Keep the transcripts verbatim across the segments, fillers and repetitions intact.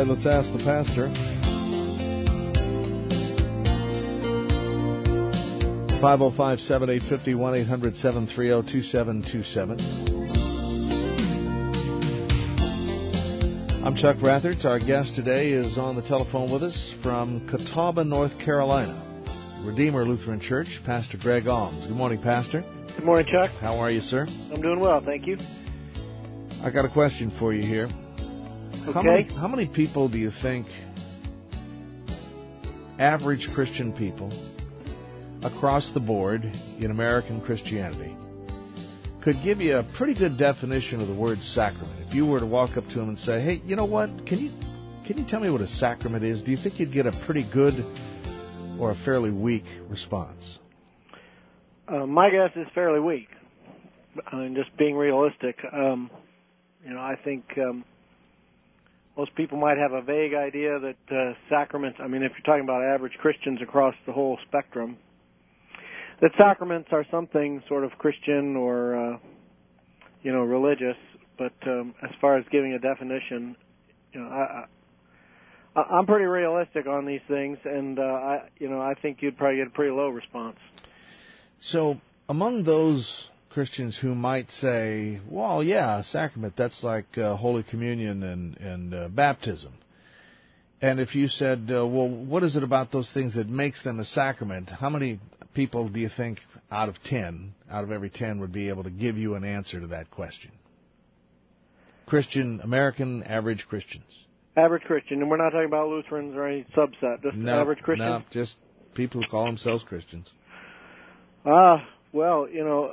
right, let's ask the pastor. five oh five, seven eight five oh, one eight hundred, seven three oh, two seven two seven. I'm Chuck Rathert. Our guest today is on the telephone with us from Catawba, North Carolina. Redeemer Lutheran Church, Pastor Greg Alms. Good morning, Pastor. Good morning, Chuck. How are you, sir? I'm doing well, thank you. I got a question for you here. Okay. How many, how many people do you think, average Christian people, across the board in American Christianity, could give you a pretty good definition of the word sacrament? If you were to walk up to them and say, hey, you know what, can you can you tell me what a sacrament is? Do you think you'd get a pretty good or a fairly weak response? Uh, my guess is fairly weak. I mean, just being realistic. Um, you know, I think um, most people might have a vague idea that uh, sacraments, I mean, if you're talking about average Christians across the whole spectrum, that sacraments are something sort of Christian or, uh, you know, religious. But um, as far as giving a definition, you know, I, I, I'm pretty realistic on these things, and uh, I, you know, I think you'd probably get a pretty low response. So, among those Christians who might say, "Well, yeah, sacrament, that's like uh, Holy Communion and and uh, baptism," and if you said, uh, "Well, what is it about those things that makes them a sacrament?" How many people do you think out of ten, out of every ten, would be able to give you an answer to that question? Christian, American, average Christians. Average Christian, and we're not talking about Lutherans or any subset, just no, average Christians? No, just people who call themselves Christians. Ah, uh, well, you know,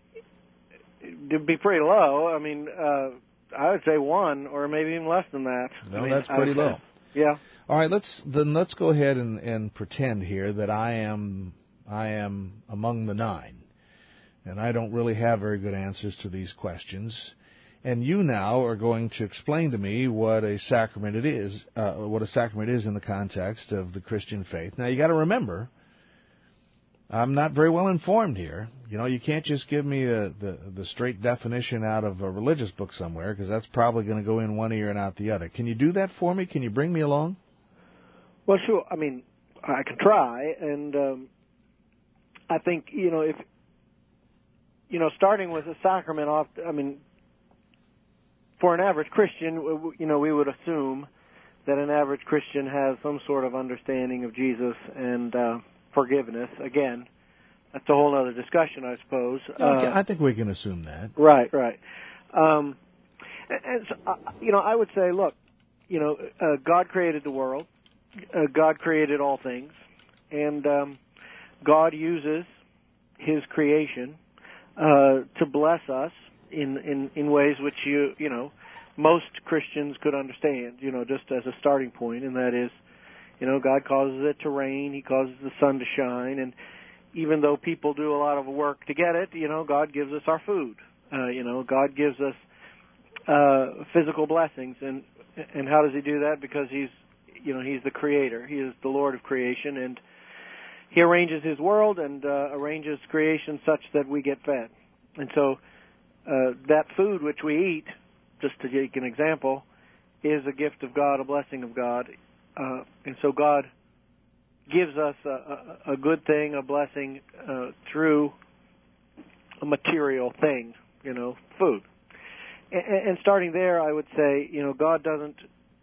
it'd be pretty low. I mean, uh, I would say one, or maybe even less than that. No, I mean, that's pretty low. Yeah. All right, let's then let's go ahead and, and pretend here that I am I am among the nine, and I don't really have very good answers to these questions. And you now are going to explain to me what a sacrament it is, uh, what a sacrament is in the context of the Christian faith. Now, you got to remember, I'm not very well informed here. You know, you can't just give me a, the the straight definition out of a religious book somewhere, because that's probably going to go in one ear and out the other. Can you do that for me? Can you bring me along? Well, sure. I mean, I can try, and um, I think, you know, if you know, starting with a sacrament, off. I mean. For an average Christian, you know, we would assume that an average Christian has some sort of understanding of Jesus and uh, forgiveness. Again, that's a whole other discussion, I suppose. Okay, uh, I think we can assume that. Right, right. Um, and, and so, uh, you know, I would say, look, you know, uh, God created the world. Uh, God created all things. And um, God uses His creation uh, to bless us in, in, in ways which, you you know, most Christians could understand, you know, just as a starting point, and that is, you know, God causes it to rain, He causes the sun to shine, and even though people do a lot of work to get it, you know, God gives us our food. Uh, you know, God gives us uh, physical blessings, and and how does He do that? Because He's, you know, He's the Creator. He is the Lord of creation, and He arranges His world and uh, arranges creation such that we get fed. And so uh, that food which we eat, just to take an example, is a gift of God, a blessing of God. Uh, and so God gives us a, a, a good thing, a blessing, uh, through a material thing, you know, food. And, and starting there, I would say, you know, God doesn't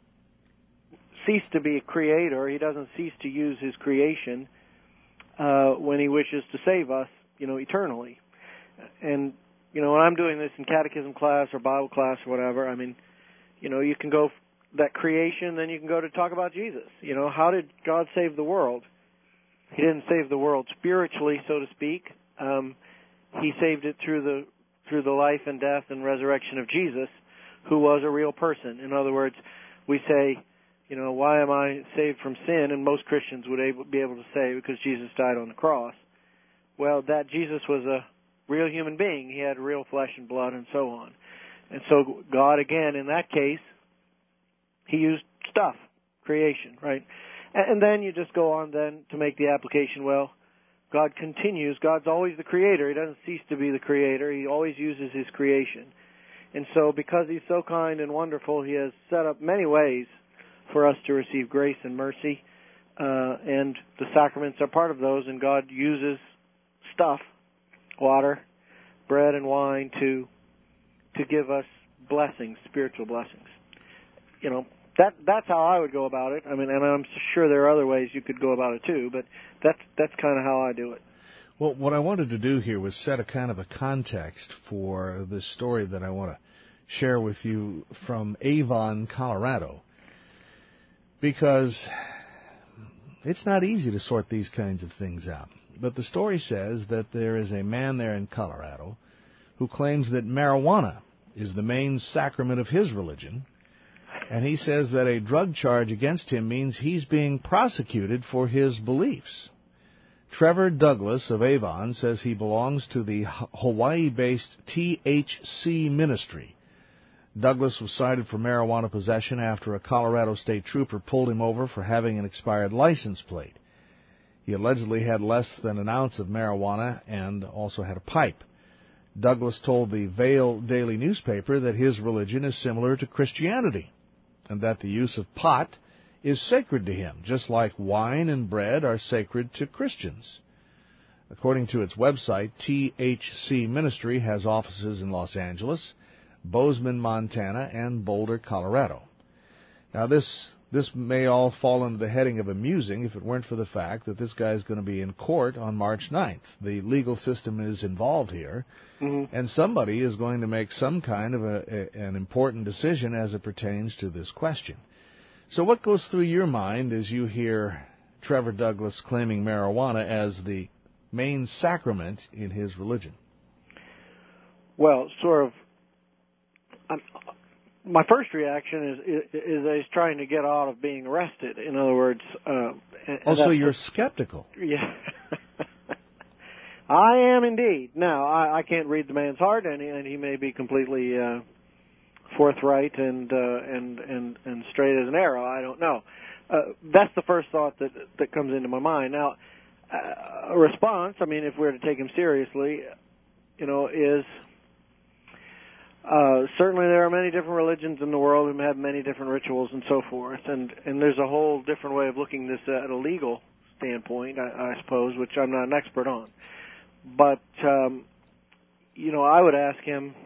cease to be a creator. He doesn't cease to use His creation uh, when He wishes to save us, you know, eternally. And you know, when I'm doing this in catechism class or Bible class or whatever, I mean, you know, you can go that creation, then you can go to talk about Jesus. You know, how did God save the world? He didn't save the world spiritually, so to speak. Um, he saved it through the through the life and death and resurrection of Jesus, who was a real person. In other words, we say, you know, why am I saved from sin? And most Christians would able, be able to say, because Jesus died on the cross. Well, that Jesus was a real human being. He had real flesh and blood and so on. And so God, again, in that case, He used stuff, creation, right? And, and then you just go on then to make the application, well, God continues. God's always the creator. He doesn't cease to be the creator. He always uses His creation. And so because He's so kind and wonderful, He has set up many ways for us to receive grace and mercy, uh, and the sacraments are part of those, and God uses stuff, water, bread and wine, to to give us blessings, spiritual blessings. You know, that that's how I would go about it. I mean, and I'm sure there are other ways you could go about it too, but that's that's kind of how I do it. Well, what I wanted to do here was set a kind of a context for this story that I want to share with you from Avon, Colorado, because it's not easy to sort these kinds of things out. But the story says that there is a man there in Colorado who claims that marijuana is the main sacrament of his religion, and he says that a drug charge against him means he's being prosecuted for his beliefs. Trevor Douglas of Avon says he belongs to the Hawaii-based T H C ministry. Douglas was cited for marijuana possession after a Colorado state trooper pulled him over for having an expired license plate. He allegedly had less than an ounce of marijuana and also had a pipe. Douglas told the Vail Daily newspaper that his religion is similar to Christianity and that the use of pot is sacred to him, just like wine and bread are sacred to Christians. According to its website, T H C Ministry has offices in Los Angeles, Bozeman, Montana, and Boulder, Colorado. Now, this this may all fall under the heading of amusing if it weren't for the fact that this guy is going to be in court on March ninth. The legal system is involved here, mm-hmm. and somebody is going to make some kind of a, a, an important decision as it pertains to this question. So what goes through your mind as you hear Trevor Douglas claiming marijuana as the main sacrament in his religion? Well, sort of, I'm, my first reaction is, is, is that he's trying to get out of being arrested. In other words... Uh, also, you're skeptical. Yeah. I am indeed. Now, I, I can't read the man's heart, and he, and he may be completely... Uh, forthright and uh, and and and straight as an arrow. I don't know. Uh, that's the first thought that that comes into my mind. Now, uh, a response. I mean, if we were to take him seriously, you know, is uh, certainly there are many different religions in the world and have many different rituals and so forth, and and there's a whole different way of looking at this at a legal standpoint, I, I suppose, which I'm not an expert on. But um, you know, I would ask him.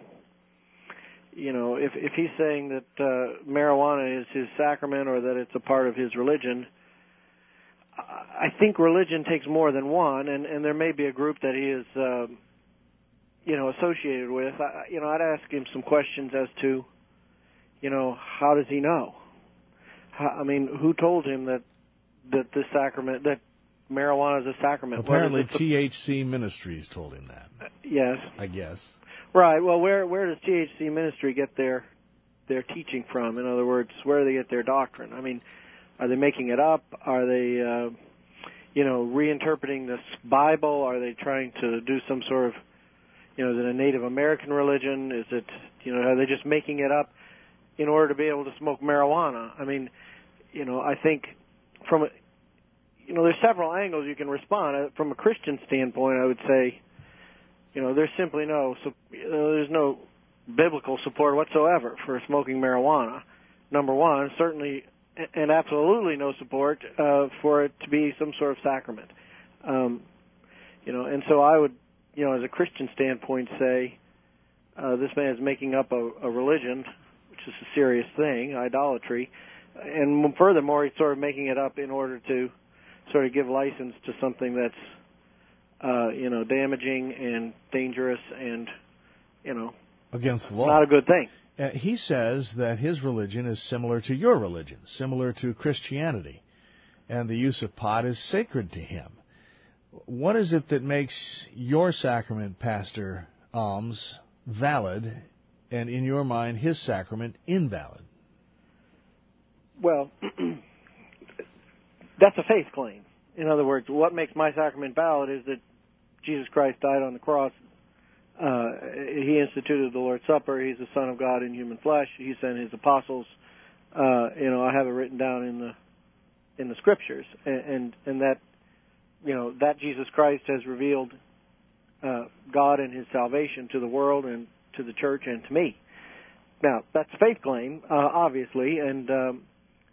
You know, if if he's saying that uh, marijuana is his sacrament or that it's a part of his religion, I think religion takes more than one, and, and there may be a group that he is, uh, you know, associated with. I, you know, I'd ask him some questions as to, you know, how does he know? How, I mean, who told him that that this sacrament, that marijuana is a sacrament? Apparently, T H C Ministries told him that. Uh, yes, I guess. Right. Well, where where does T H C Ministry get their their teaching from? In other words, where do they get their doctrine? I mean, are they making it up? Are they, uh, you know, reinterpreting this Bible? Are they trying to do some sort of, you know, is it a Native American religion? Is it, you know, are they just making it up in order to be able to smoke marijuana? I mean, you know, I think from a, you know, there's several angles you can respond. From a Christian standpoint, I would say, you know, there's simply no, you know, there's no biblical support whatsoever for smoking marijuana, number one. Certainly, and absolutely no support uh, for it to be some sort of sacrament. Um, you know, and so I would, you know, as a Christian standpoint, say uh, this man is making up a, a religion, which is a serious thing, idolatry, and furthermore, he's sort of making it up in order to sort of give license to something that's Uh, you know, damaging and dangerous and, you know, against the law. Not a good thing. Uh, he says that his religion is similar to your religion, similar to Christianity, and the use of pot is sacred to him. What is it that makes your sacrament, Pastor Alms, valid, and in your mind, his sacrament invalid? Well, that's a faith claim. In other words, what makes my sacrament valid is that Jesus Christ died on the cross. Uh, he instituted the Lord's Supper. He's the Son of God in human flesh. He sent His apostles. Uh, you know, I have it written down in the in the Scriptures, and and, and that you know that Jesus Christ has revealed uh, God and His salvation to the world and to the church and to me. Now, that's a faith claim, uh, obviously, and um,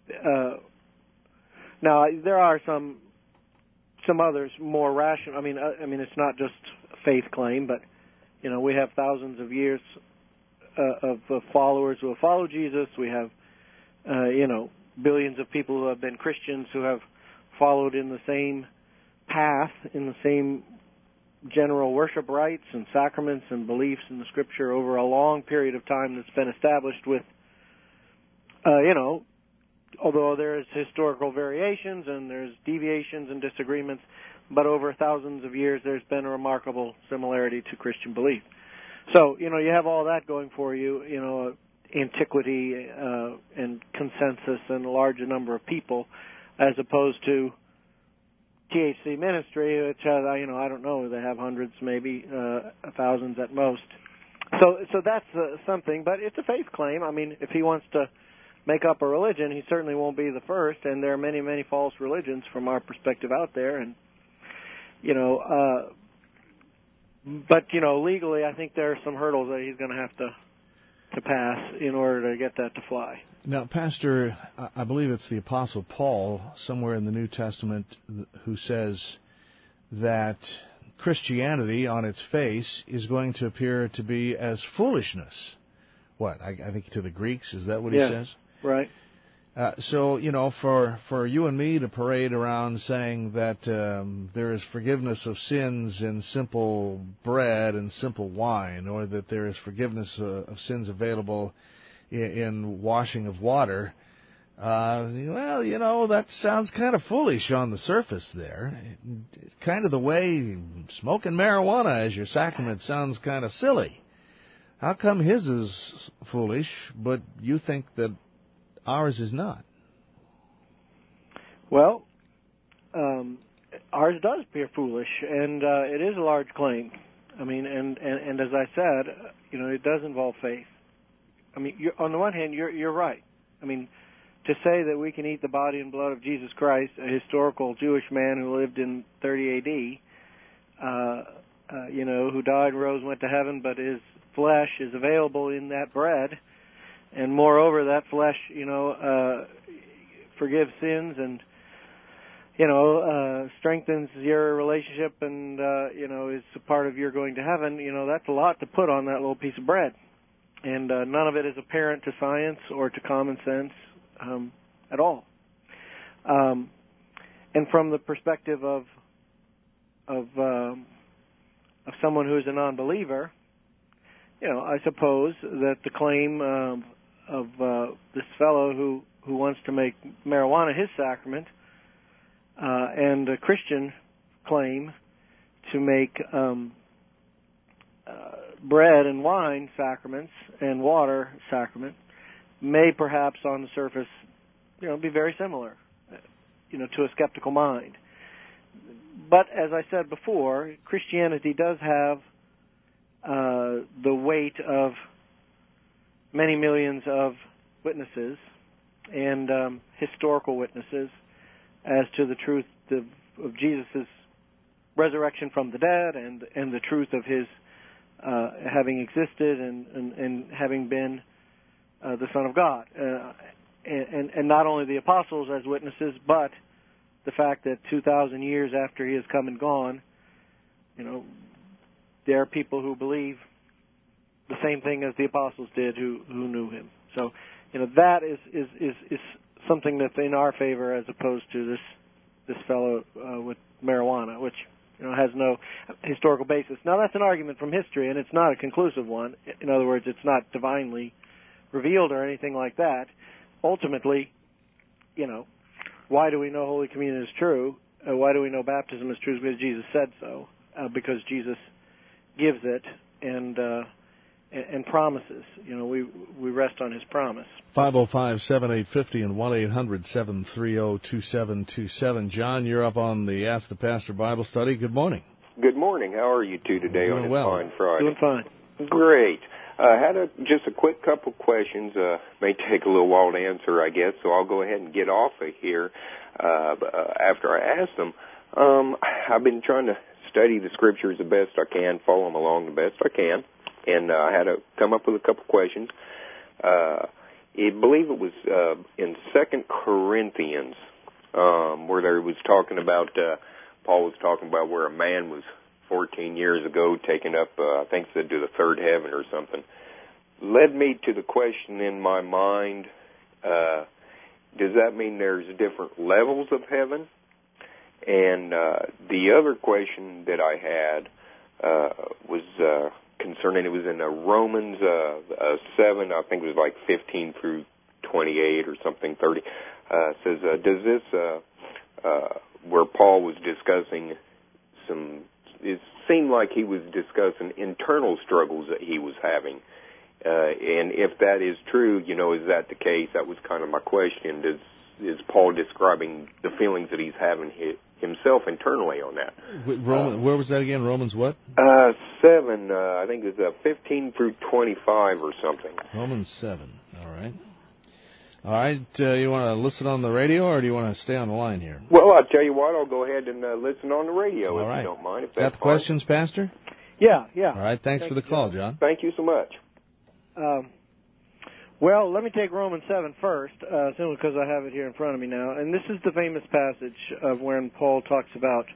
uh, now there are some some others more rational. I mean, uh, I mean, it's not just a faith claim, but you know, we have thousands of years uh, of, of followers who have followed Jesus. We have, uh, you know, billions of people who have been Christians who have followed in the same path, in the same general worship rites and sacraments and beliefs in the Scripture over a long period of time that's been established with, uh, you know, although there's historical variations and there's deviations and disagreements, but over thousands of years there's been a remarkable similarity to Christian belief. So, you know, you have all that going for you, you know, antiquity uh, and consensus and a large number of people, as opposed to T H C ministry, which has, you know, I don't know, they have hundreds, maybe uh, thousands at most. So, so that's uh, something, but it's a faith claim. I mean, if he wants to make up a religion, he certainly won't be the first, and there are many, many false religions from our perspective out there, and, you know, uh, but, you know, legally, I think there are some hurdles that he's going to have to to pass in order to get that to fly. Now, Pastor, I believe it's the Apostle Paul, somewhere in the New Testament, who says that Christianity, on its face, is going to appear to be as foolishness. What, I, I think to the Greeks, is that what he yeah, says? Right. Uh, so, you know, for, for you and me to parade around saying that um, there is forgiveness of sins in simple bread and simple wine, or that there is forgiveness uh, of sins available in, in washing of water, uh, well, you know, that sounds kind of foolish on the surface there. It's kind of the way smoking marijuana as your sacrament sounds kind of silly. How come his is foolish, but you think that ours is not? Well, um, ours does appear foolish, and uh, it is a large claim. I mean, and, and, and as I said, you know, it does involve faith. I mean, you're, on the one hand, you're you're right. I mean, to say that we can eat the body and blood of Jesus Christ, a historical Jewish man who lived in thirty A D, uh, uh, you know, who died, rose, went to heaven, but his flesh is available in that bread. And moreover, that flesh, you know, uh, forgives sins and, you know, uh, strengthens your relationship and, uh, you know, is a part of your going to heaven. You know, that's a lot to put on that little piece of bread. And uh, none of it is apparent to science or to common sense um, at all. Um, and from the perspective of of um, of someone who is a non-believer, you know, I suppose that the claim um, of uh, this fellow who, who wants to make marijuana his sacrament uh, and a Christian claim to make um, uh, bread and wine sacraments and water sacrament may perhaps on the surface, you know, be very similar, you know, to a skeptical mind. But as I said before, Christianity does have uh, the weight of many millions of witnesses and um, historical witnesses as to the truth of, of Jesus' resurrection from the dead and, and the truth of his uh, having existed and, and, and having been uh, the Son of God. Uh, and, and not only the apostles as witnesses, but the fact that two thousand years after he has come and gone, you know, there are people who believe the same thing as the apostles did who, who knew him. So, you know, that is, is, is, is something that's in our favor as opposed to this this fellow uh, with marijuana, which, you know, has no historical basis. Now, that's an argument from history, and it's not a conclusive one. In other words, it's not divinely revealed or anything like that. Ultimately, you know, why do we know Holy Communion is true? Uh, why do we know baptism is true? Because Jesus said so. Uh, because Jesus gives it and uh, and, and promises. You know, we we rest on his promise. five oh five, seven eight five oh and one eight hundred, seven three zero, two seven two seven. John, you're up on the Ask the Pastor Bible Study. Good morning. Good morning. How are you two today on this well. fine Friday? Doing fine. Great. I uh, had a, just a quick couple questions. Uh, may take a little while to answer, I guess, so I'll go ahead and get off of here uh, uh, after I ask them. Um, I've been trying to study the Scriptures the best I can, follow them along the best I can, and uh, I had to come up with a couple questions. Uh, I believe it was uh, in Second Corinthians, um, where there was talking about, uh, Paul was talking about where a man was fourteen years ago taken up, uh, I think said to the third heaven or something, led me to the question in my mind, uh, does that mean there's different levels of heaven? And uh, the other question that I had uh, was uh, concerning, it was in uh, Romans uh, uh, seven, I think it was like fifteen through twenty-eight or something, thirty, uh, says, uh, does this, uh, uh, where Paul was discussing some, it seemed like he was discussing internal struggles that he was having. Uh, and if that is true, you know, is that the case? That was kind of my question. Does, is Paul describing the feelings that he's having himself internally on that? Roman, uh, where was that again? Romans what? Uh, seven, uh, I think it's uh, fifteen through twenty-five or something. Romans seven, all right. All right, uh, you want to listen on the radio, or do you want to stay on the line here? Well, I'll tell you what, I'll go ahead and uh, listen on the radio all if right. you don't mind. If Got that's the questions, fine. Pastor? Yeah, yeah. All right, thanks Thank for the you, call, John. John. Thank you so much. Um, well, let me take Romans seven first, uh, simply because I have it here in front of me now. And this is the famous passage of when Paul talks about,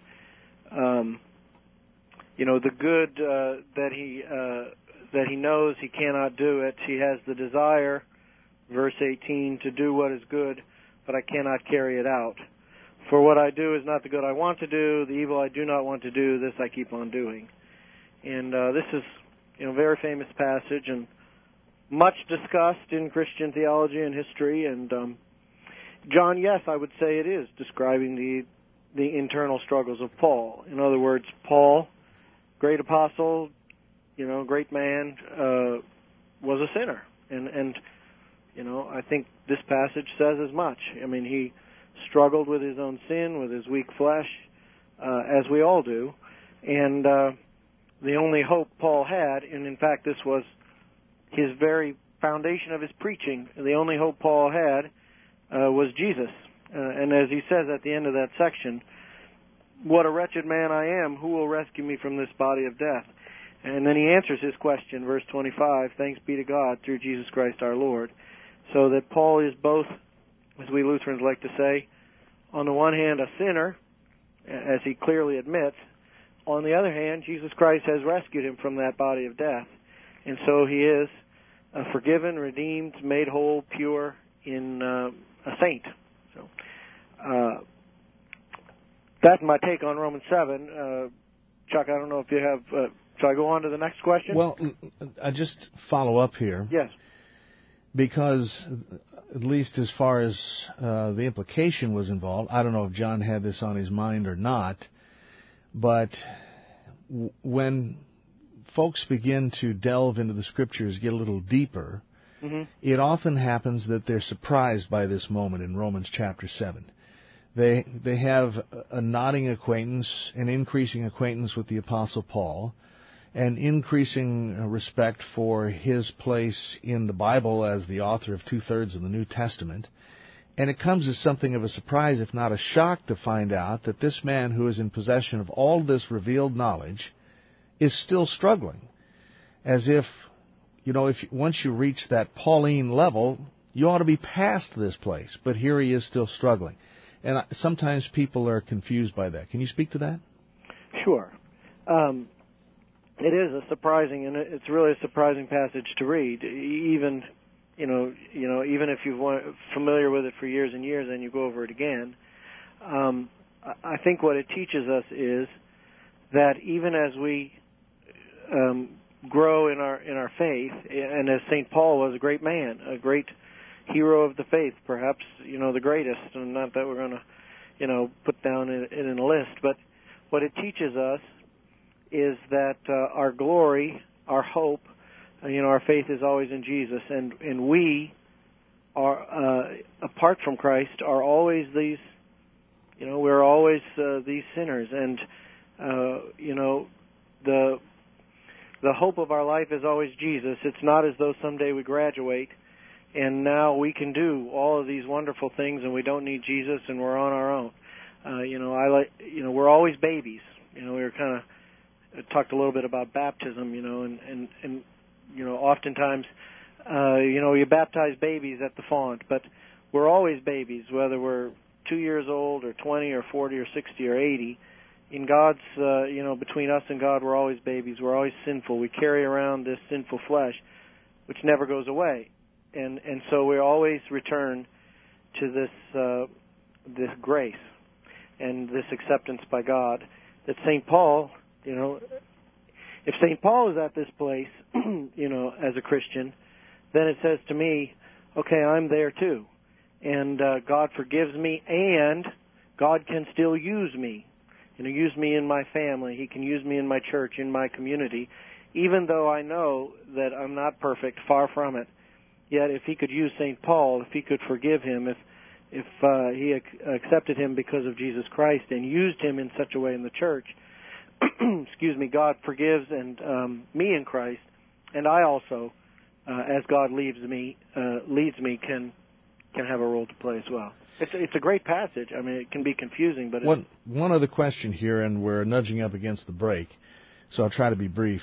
um, you know, the good uh, that he uh, that he knows he cannot do it. He has the desire, verse eighteen, to do what is good, but I cannot carry it out. For what I do is not the good I want to do, the evil I do not want to do, this I keep on doing. And uh, this is, you know, a very famous passage and much discussed in Christian theology and history. And um, John, yes, I would say it is describing the the internal struggles of Paul. In other words, Paul, great apostle, you know, great man, uh, was a sinner, and and you know, I think this passage says as much. I mean, he struggled with his own sin, with his weak flesh, uh, as we all do, and uh, the only hope Paul had, and in fact this was his very foundation of his preaching, the only hope Paul had uh, was Jesus. Uh, and as he says at the end of that section, what a wretched man I am, who will rescue me from this body of death? And then he answers his question, verse twenty-five, thanks be to God through Jesus Christ our Lord. So that Paul is both, as we Lutherans like to say, on the one hand a sinner, as he clearly admits. On the other hand, Jesus Christ has rescued him from that body of death. And so he is uh, forgiven, redeemed, made whole, pure, in uh, a saint. So uh, that's my take on Romans seven. Uh, Chuck, I don't know if you have... Uh, shall I go on to the next question? Well, I just follow up here. Yes. Because, at least as far as uh, the implication was involved, I don't know if John had this on his mind or not, but w- when folks begin to delve into the Scriptures, get a little deeper, mm-hmm. it often happens that they're surprised by this moment in Romans chapter seven. They they have a nodding acquaintance, an increasing acquaintance with the Apostle Paul, an increasing respect for his place in the Bible as the author of two-thirds of the New Testament. And it comes as something of a surprise, if not a shock, to find out that this man who is in possession of all this revealed knowledge is still struggling. As if, you know, if once you reach that Pauline level, you ought to be past this place. But here he is still struggling. And sometimes people are confused by that. Can you speak to that? Sure. Um, it is a surprising, and it's really a surprising passage to read. Even, you know, you know, even if you've been familiar with it for years and years, and you go over it again. Um, I think what it teaches us is that even as we um, grow in our in our faith, and as Saint Paul was a great man, a great hero of the faith, perhaps, you know, the greatest, and not that we're going to, you know, put down in, in a list, but what it teaches us is that uh, our glory, our hope, uh, you know, our faith is always in Jesus, and, and we are, uh, apart from Christ, are always these, you know, we're always uh, these sinners, and, uh, you know, the the hope of our life is always Jesus. It's not as though someday we graduate and now we can do all of these wonderful things, and we don't need Jesus, and we're on our own. Uh, you know, I like. You know, we're always babies. You know, we were kind of talked a little bit about baptism. You know, and and and you know, oftentimes uh, you know, you baptize babies at the font, but we're always babies, whether we're two years old or twenty or forty or sixty or eighty. In God's, uh, you know, between us and God, we're always babies. We're always sinful. We carry around this sinful flesh, which never goes away, and and so we always return to this uh, this grace and this acceptance by God. That Saint Paul, you know, if Saint Paul is at this place, you know, as a Christian, then it says to me, okay, I'm there too, and uh, God forgives me, and God can still use me. You know, use me in my family. He can use me in my church, in my community, even though I know that I'm not perfect, far from it. Yet, if He could use Saint Paul, if He could forgive him, if if uh, He ac- accepted him because of Jesus Christ and used him in such a way in the church, excuse me, God forgives and um, me in Christ, and I also, uh, as God leads me, uh, leads me, can can have a role to play as well. It's it's a great passage. I mean, it can be confusing, but one one other question here, and we're nudging up against the break, so I'll try to be brief.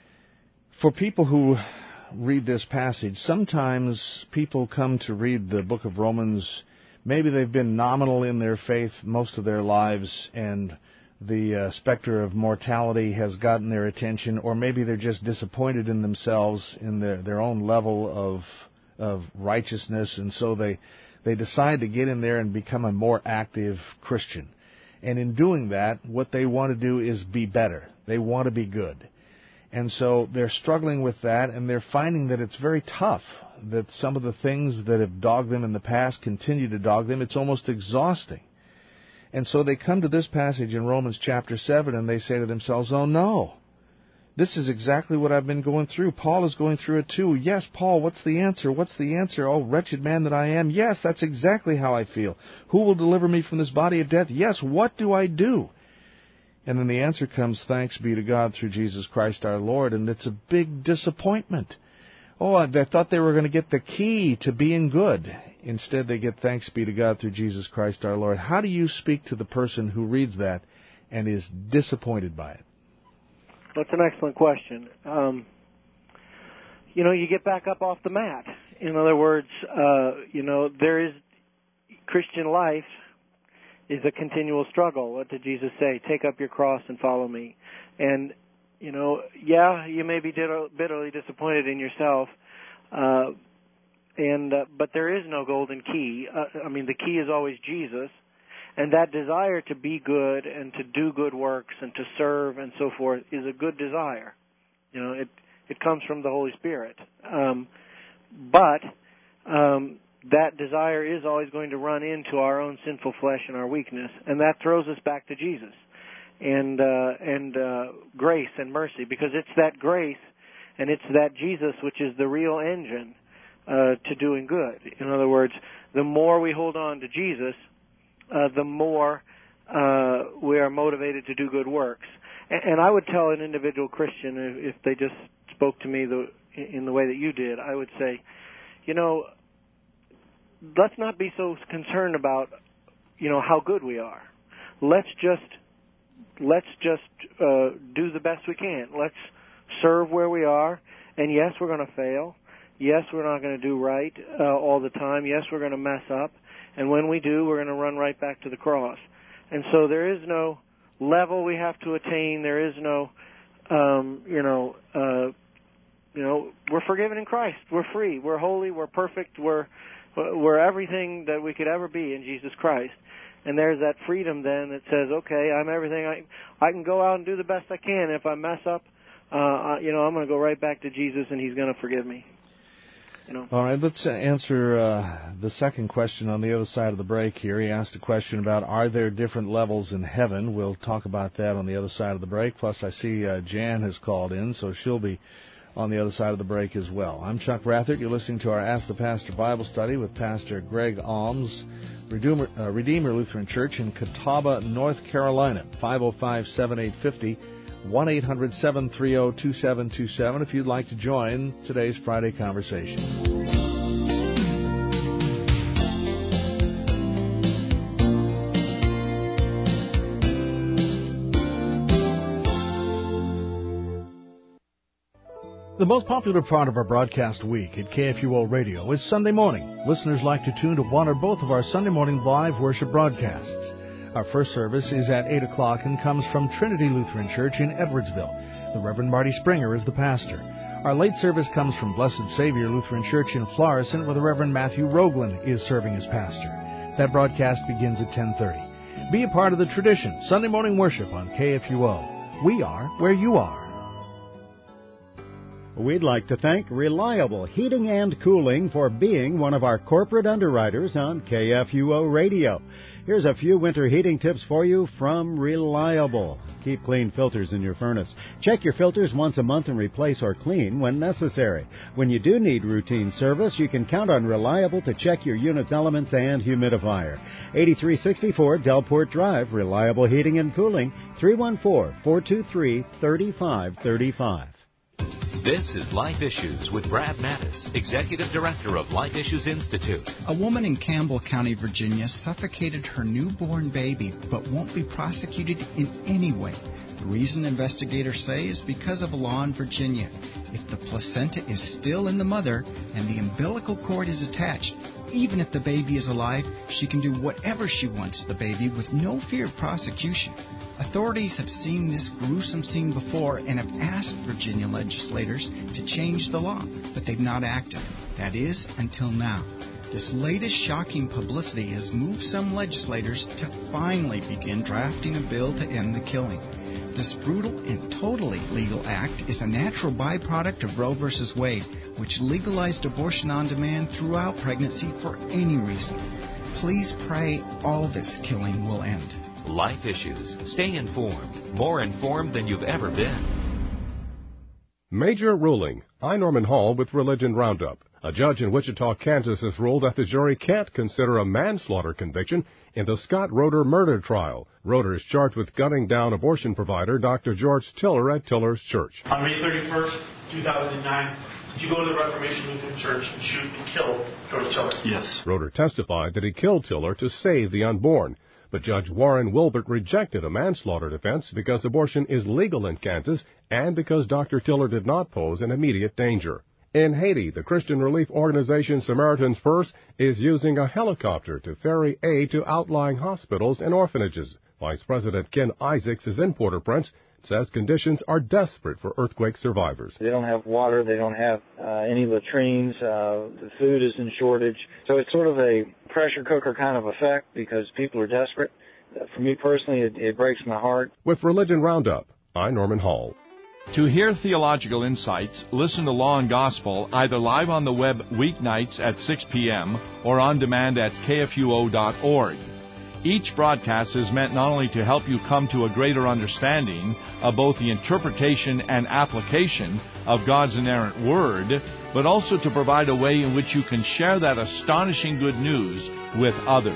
For people who read this passage, sometimes people come to read the book of Romans. Maybe they've been nominal in their faith most of their lives, and the uh, specter of mortality has gotten their attention, or maybe they're just disappointed in themselves, in their their own level of of righteousness, and so they. They decide to get in there and become a more active Christian. And in doing that, what they want to do is be better. They want to be good. And so they're struggling with that, and they're finding that it's very tough, that some of the things that have dogged them in the past continue to dog them. It's almost exhausting. And so they come to this passage in Romans chapter seven, and they say to themselves, oh no, this is exactly what I've been going through. Paul is going through it too. Yes, Paul, what's the answer? What's the answer? Oh, wretched man that I am. Yes, that's exactly how I feel. Who will deliver me from this body of death? Yes, what do I do? And then the answer comes, thanks be to God through Jesus Christ our Lord. And it's a big disappointment. Oh, I thought they were going to get the key to being good. Instead, they get thanks be to God through Jesus Christ our Lord. How do you speak to the person who reads that and is disappointed by it? That's an excellent question. Um, you know, you get back up off the mat. In other words, uh, you know, there is Christian life is a continual struggle. What did Jesus say? Take up your cross and follow me. And, you know, yeah, you may be bitterly disappointed in yourself, uh, and uh, but there is no golden key. Uh, I mean, the key is always Jesus. And that desire to be good and to do good works and to serve and so forth is a good desire. You know, it it comes from the Holy Spirit. Um, but um, that desire is always going to run into our own sinful flesh and our weakness, and that throws us back to Jesus and uh, and uh, grace and mercy, because it's that grace and it's that Jesus which is the real engine uh, to doing good. In other words, the more we hold on to Jesus, Uh, the more uh, we are motivated to do good works. And, and I would tell an individual Christian, if, if they just spoke to me the, in the way that you did, I would say, you know, let's not be so concerned about, you know, how good we are. Let's just let's just uh, do the best we can. Let's serve where we are. And yes, we're going to fail. Yes, we're not going to do right uh, all the time. Yes, we're going to mess up. And when we do, we're going to run right back to the cross. And so there is no level we have to attain. There is no, um, you know, uh, you know, we're forgiven in Christ. We're free. We're holy. We're perfect. We're we're everything that we could ever be in Jesus Christ. And there's that freedom then that says, okay, I'm everything. I I can go out and do the best I can. If I mess up, uh, you know, I'm going to go right back to Jesus, and He's going to forgive me. You know. All right, let's answer uh, the second question on the other side of the break here. He asked a question about, are there different levels in heaven? We'll talk about that on the other side of the break. Plus, I see uh, Jan has called in, so she'll be on the other side of the break as well. I'm Chuck Rathert. You're listening to our Ask the Pastor Bible Study with Pastor Greg Alms, Redeemer, uh, Redeemer Lutheran Church in Catawba, North Carolina, five oh five, seven eight five oh, one eight hundred, seven three zero, two seven two seven if you'd like to join today's Friday conversation. The most popular part of our broadcast week at K F U O Radio is Sunday morning. Listeners like to tune to one or both of our Sunday morning live worship broadcasts. Our first service is at eight o'clock and comes from Trinity Lutheran Church in Edwardsville. The Reverend Marty Springer is the pastor. Our late service comes from Blessed Savior Lutheran Church in Florissant, where the Reverend Matthew Roglin is serving as pastor. That broadcast begins at ten thirty. Be a part of the tradition, Sunday morning worship on K F U O. We are where you are. We'd like to thank Reliable Heating and Cooling for being one of our corporate underwriters on K F U O Radio. Here's a few winter heating tips for you from Reliable. Keep clean filters in your furnace. Check your filters once a month and replace or clean when necessary. When you do need routine service, you can count on Reliable to check your unit's elements and humidifier. eighty-three sixty-four Delport Drive, Reliable Heating and Cooling, three one four, four two three, three five three five. This is Life Issues with Brad Mattis, Executive Director of Life Issues Institute. A woman in Campbell County, Virginia, suffocated her newborn baby but won't be prosecuted in any way. The reason investigators say is because of a law in Virginia. If the placenta is still in the mother and the umbilical cord is attached, even if the baby is alive, she can do whatever she wants to the baby with no fear of prosecution. Authorities have seen this gruesome scene before and have asked Virginia legislators to change the law, but they've not acted. That is, until now. This latest shocking publicity has moved some legislators to finally begin drafting a bill to end the killing. This brutal and totally legal act is a natural byproduct of Roe v. Wade, which legalized abortion on demand throughout pregnancy for any reason. Please pray all this killing will end. Life Issues. Stay informed. More informed than you've ever been. Major ruling. I, Norman Hall, with Religion Roundup. A judge in Wichita, Kansas, has ruled that the jury can't consider a manslaughter conviction in the Scott Roeder murder trial. Roeder is charged with gunning down abortion provider Doctor George Tiller at Tiller's church. On May thirty-first, two thousand nine, did you go to the Reformation Lutheran Church and shoot and kill George Tiller? Yes. Roeder testified that he killed Tiller to save the unborn. But Judge Warren Wilbert rejected a manslaughter defense because abortion is legal in Kansas and because Doctor Tiller did not pose an immediate danger. In Haiti, the Christian relief organization Samaritan's Purse is using a helicopter to ferry aid to outlying hospitals and orphanages. Vice President Ken Isaacs is in Port-au-Prince, says conditions are desperate for earthquake survivors. They don't have water. They don't have uh, any latrines. Uh, the food is in shortage. So it's sort of a pressure cooker kind of effect because people are desperate. Uh, for me personally, it, it breaks my heart. With Religion Roundup, I'm Norman Hall. To hear theological insights, listen to Law and Gospel either live on the web weeknights at six p.m. or on demand at K F U O dot org. Each broadcast is meant not only to help you come to a greater understanding of both the interpretation and application of God's inerrant Word, but also to provide a way in which you can share that astonishing good news with others.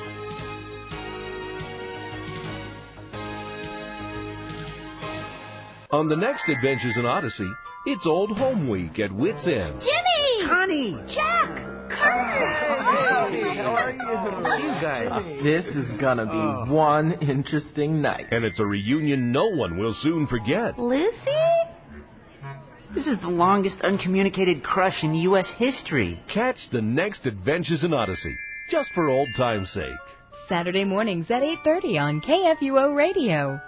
On the next Adventures in Odyssey, it's Old Home Week at Wits End. Jimmy! Connie! Jack! Kurt! Oh, hey, how are you? You guys. This is gonna be oh. one interesting night. And it's a reunion no one will soon forget. Lizzie? This is the longest uncommunicated crush in U S history. Catch the next Adventures in Odyssey, just for old time's sake. Saturday mornings at eight thirty on K F U O Radio.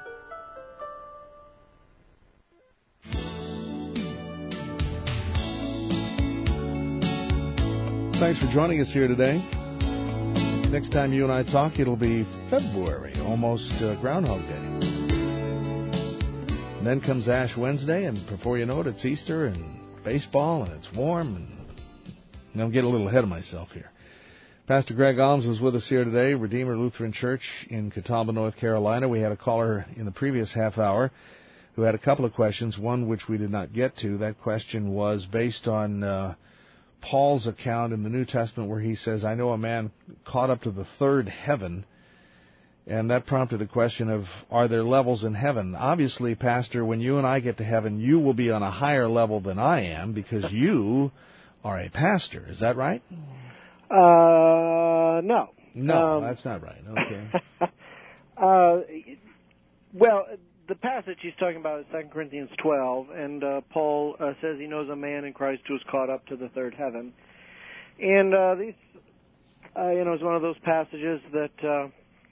Thanks for joining us here today. Next time you and I talk, it'll be February, almost uh, Groundhog Day. And then comes Ash Wednesday, and before you know it, it's Easter and baseball, and it's warm. And I'm getting a little ahead of myself here. Pastor Greg Alms is with us here today, Redeemer Lutheran Church in Catawba, North Carolina. We had a caller in the previous half hour who had a couple of questions, one which we did not get to. That question was based on Uh, Paul's account in the New Testament where he says, I know a man caught up to the third heaven, and that prompted a question of, are there levels in heaven? Obviously, Pastor, when you and I get to heaven, you will be on a higher level than I am because you are a pastor. Is that right? Uh, no. No, um, that's not right. Okay. uh, well, the passage he's talking about is Second Corinthians twelve, and uh, Paul uh, says he knows a man in Christ who is caught up to the third heaven. And uh, these, uh, you know, is one of those passages that, uh,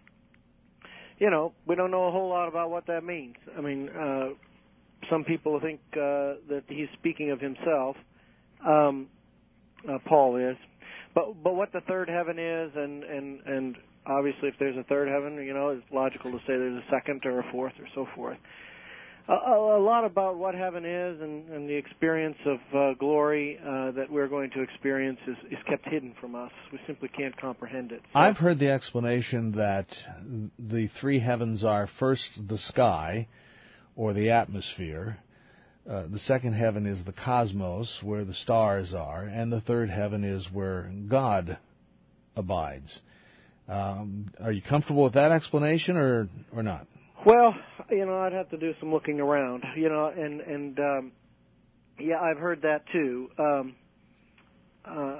you know, we don't know a whole lot about what that means. I mean, uh, some people think uh, that he's speaking of himself. Um, uh, Paul is, but but what the third heaven is, and and and obviously if there's a third heaven, you know, it's logical to say there's a second or a fourth or so forth. A, a, a lot about what heaven is and, and the experience of uh, glory uh, that we're going to experience is, is kept hidden from us. We simply can't comprehend it. So, I've heard the explanation that the three heavens are first the sky, or the atmosphere. Uh, the second heaven is the cosmos, where the stars are, and the third heaven is where God abides. Um, are you comfortable with that explanation, or or not? Well, you know, I'd have to do some looking around, you know, and and um, yeah, I've heard that too. Um, uh,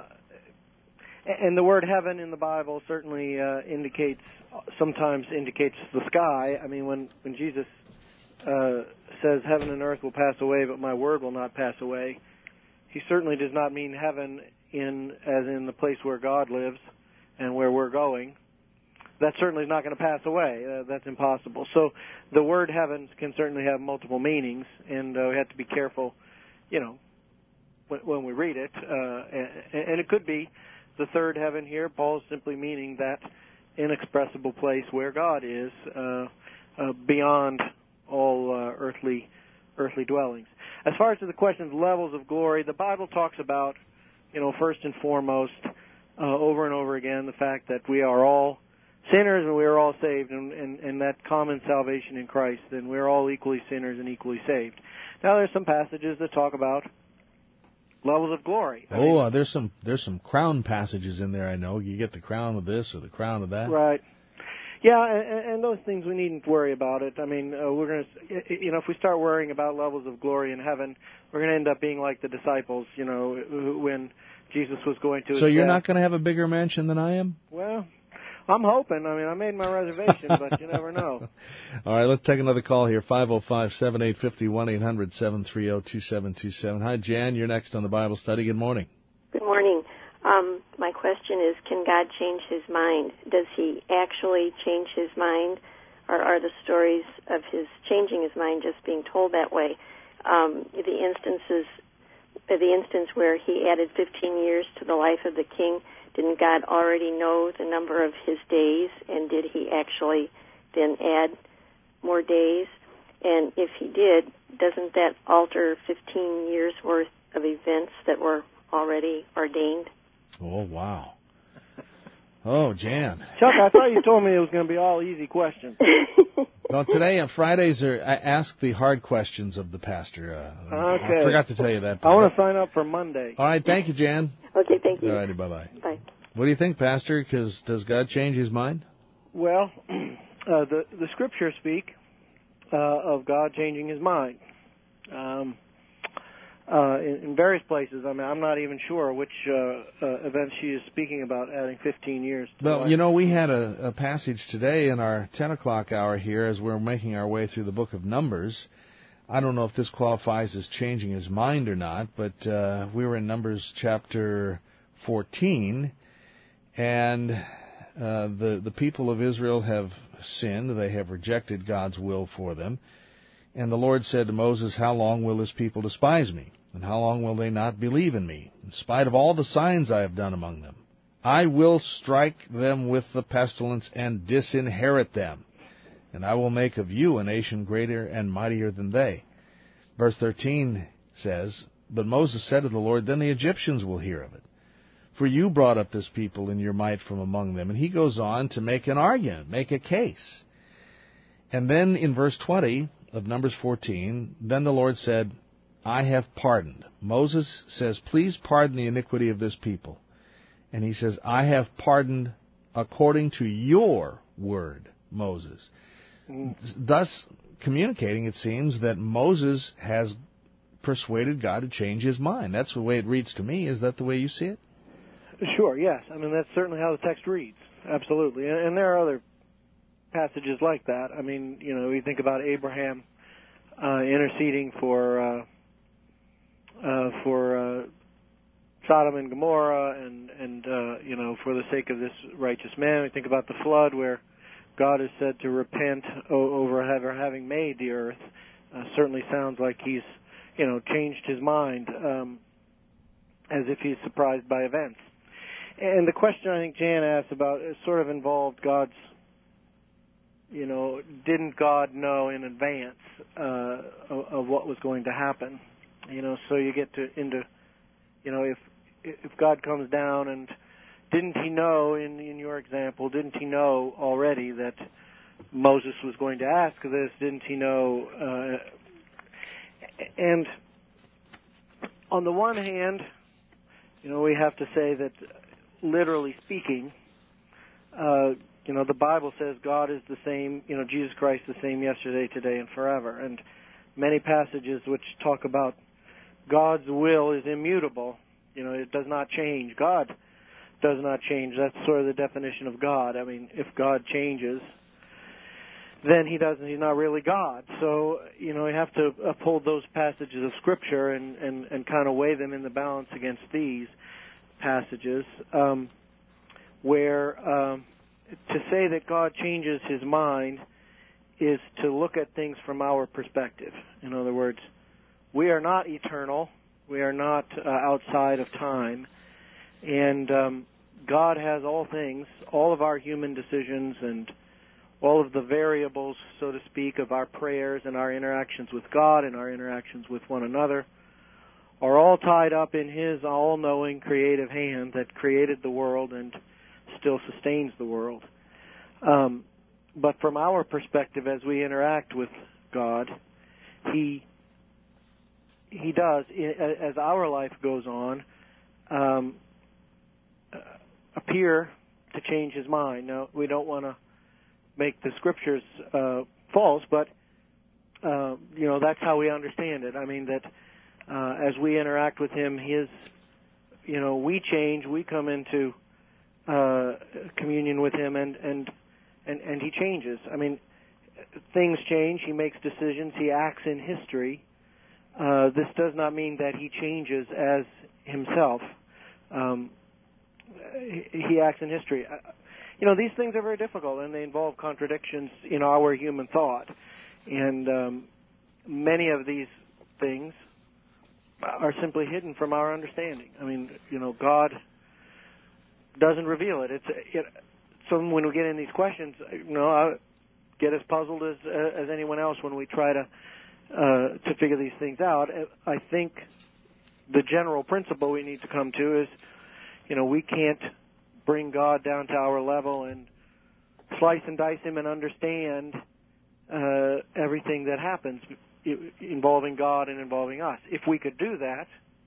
and the word heaven in the Bible certainly uh, indicates, sometimes indicates the sky. I mean, when when Jesus Uh, says heaven and earth will pass away, but my word will not pass away, he certainly does not mean heaven in as in the place where God lives and where we're going. That certainly is not going to pass away. Uh, that's impossible. So the word heaven can certainly have multiple meanings, and uh, we have to be careful, you know, when, when we read it. Uh, and, and it could be the third heaven here. Paul's simply meaning that inexpressible place where God is, uh, uh, beyond all uh, earthly earthly dwellings. As far as to the question of levels of glory, the Bible talks about, you know, first and foremost, uh, over and over again, the fact that we are all sinners and we are all saved, and, and, and that common salvation in Christ, and we're all equally sinners and equally saved. Now, there's some passages that talk about levels of glory. I oh, mean, uh, there's some there's some crown passages in there. I know you get the crown of this or the crown of that. Right. Yeah, and, and those things we needn't worry about it. I mean, uh, we're going to, you know, if we start worrying about levels of glory in heaven, we're going to end up being like the disciples, you know, when Jesus was going to. So his you're death. not going to have a bigger mansion than I am? Well, I'm hoping. I mean, I made my reservation, but you never know. All right, let's take another call here. five oh five, seven eight five oh, one eight hundred, seven three oh, two seven two seven. Hi, Jan. You're next on the Bible Study. Good morning. Good morning. Um, my question is, can God change his mind? Does he actually change his mind, or are the stories of his changing his mind just being told that way? Um, the instances, the instance where he added fifteen years to the life of the king, didn't God already know the number of his days, and did he actually then add more days? And if he did, doesn't that alter fifteen years worth of events that were already ordained? Oh, wow. Oh, Jan. Chuck, I thought you told me it was going to be all easy questions. Well, today on Fridays are I ask the hard questions of the pastor. Uh, okay. I forgot to tell you that. I want to sign up for Monday. All right, thank you, Jan. Okay, thank you. All righty, bye-bye. Bye. What do you think, Pastor? Because does God change his mind? Well, uh, the the scriptures speak uh, of God changing his mind. Um, Uh, in, in various places. I mean, I'm not even sure which uh, uh, event she is speaking about, adding fifteen years to Well, life. you know, we had a, a passage today in our ten o'clock hour here as we're making our way through the book of Numbers. I don't know if this qualifies as changing his mind or not, but uh, we were in Numbers chapter fourteen, and uh, the, the people of Israel have sinned. They have rejected God's will for them. And the Lord said to Moses, "How long will this people despise me? And how long will they not believe in me, in spite of all the signs I have done among them? I will strike them with the pestilence and disinherit them, and I will make of you a nation greater and mightier than they." Verse thirteen says, "But Moses said to the Lord, then the Egyptians will hear of it. For you brought up this people in your might from among them." And he goes on to make an argument, make a case. And then in verse twenty of Numbers fourteen, then the Lord said, "I have pardoned." Moses says, "Please pardon the iniquity of this people." And he says, "I have pardoned according to your word, Moses." Mm. Thus communicating, it seems, that Moses has persuaded God to change his mind. That's the way it reads to me. Is that the way you see it? Sure, yes. I mean, that's certainly how the text reads. Absolutely. And, and there are other passages like that. I mean, you know, we think about Abraham uh, interceding for uh, uh, for uh, Sodom and Gomorrah, and and uh, you know, for the sake of this righteous man. We think about the flood, where God is said to repent over ever having made the earth. Uh, certainly sounds like he's, you know, changed his mind, um, as if he's surprised by events. And the question I think Jan asked about is sort of involved God's, you know, didn't God know in advance uh, of, of what was going to happen? You know, so you get to into, you know, if if God comes down and didn't he know, in in your example, didn't he know already that Moses was going to ask this? Didn't he know? Uh, and on the one hand, you know, we have to say that, literally speaking, uh, you know, the Bible says God is the same, you know, Jesus Christ the same yesterday, today, and forever. And many passages which talk about God's will is immutable. You know, it does not change. God does not change. That's sort of the definition of God. I mean, if God changes, then he doesn't, he's not really God. So, you know, you have to uphold those passages of Scripture and, and, and kind of weigh them in the balance against these passages, um, where um, to say that God changes his mind is to look at things from our perspective. In other words, we are not eternal. We are not uh, outside of time. And um, God has all things, all of our human decisions and all of the variables, so to speak, of our prayers and our interactions with God and our interactions with one another are all tied up in his all-knowing creative hand that created the world and still sustains the world. Um, but from our perspective, as we interact with God, he he does, as our life goes on, um, appear to change his mind. Now, we don't want to make the Scriptures uh, false, but uh, you know, that's how we understand it. I mean, that uh, as we interact with him, his, you know, we change, we come into uh, communion with him, and, and and and he changes. I mean, things change. He makes decisions. He acts in history. Uh, this does not mean that he changes as himself. Um, he, he acts in history. Uh, You know, these things are very difficult, and they involve contradictions in our human thought. And um, many of these things are simply hidden from our understanding. I mean, you know, God doesn't reveal it. It's it, so when we get in these questions, you know, I get as puzzled as uh, as anyone else when we try to uh, to figure these things out. I think the general principle we need to come to is, you know, we can't bring God down to our level and slice and dice him and understand uh, everything that happens involving God and involving us. If we could do that,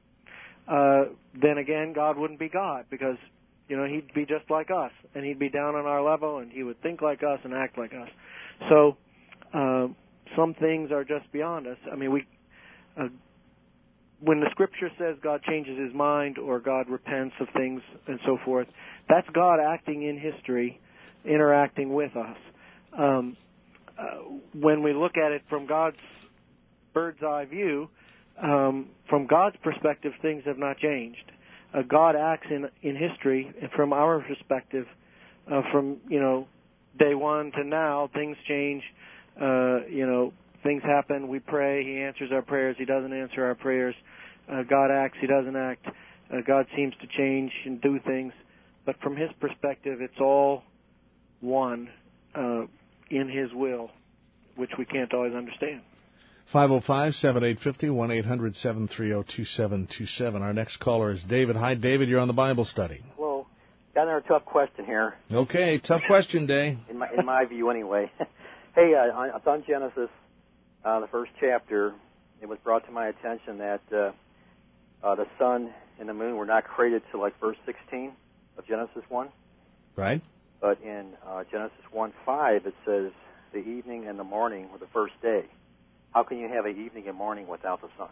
uh, then again, God wouldn't be God, because, you know, he'd be just like us, and he'd be down on our level, and he would think like us and act like us. So uh, some things are just beyond us. I mean, we uh, when the Scripture says God changes his mind or God repents of things and so forth, that's God acting in history, interacting with us. Um, uh, when we look at it from God's bird's eye view, um, from God's perspective, things have not changed. Uh, God acts in in history, and from our perspective, uh, from you know day one to now, things change. Uh, you know, things happen. We pray. He answers our prayers. He doesn't answer our prayers. Uh, God acts. He doesn't act. Uh, God seems to change and do things. But from his perspective, it's all one uh, in his will, which we can't always understand. five oh five, seven eight five oh, one eight hundred, seven three oh, two seven two seven. Our next caller is David. Hi, David. You're on the Bible study. Well, got another tough question here. Okay, tough question, Dave. In my, in my view, anyway. Hey, uh, it's on Genesis, uh, the first chapter. It was brought to my attention that uh, uh, the sun and the moon were not created till like verse sixteen of Genesis one. Right. But in uh, Genesis one five, it says the evening and the morning were the first day. How can you have an evening and morning without the sun?